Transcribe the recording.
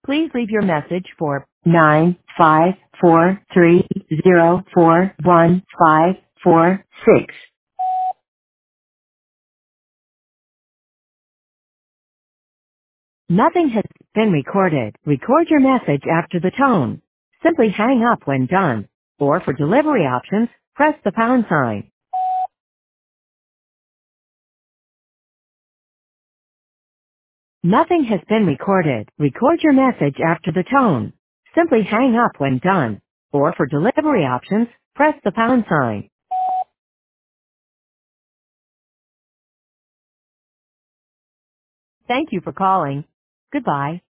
Please leave your message for 95430415546. Nothing has been recorded. Record your message after the tone. Simply hang up when done. Or for delivery options, press the pound sign. Nothing has been recorded. Record your message after the tone. Simply hang up when done. Or for delivery options, press the pound sign. Thank you for calling. Goodbye.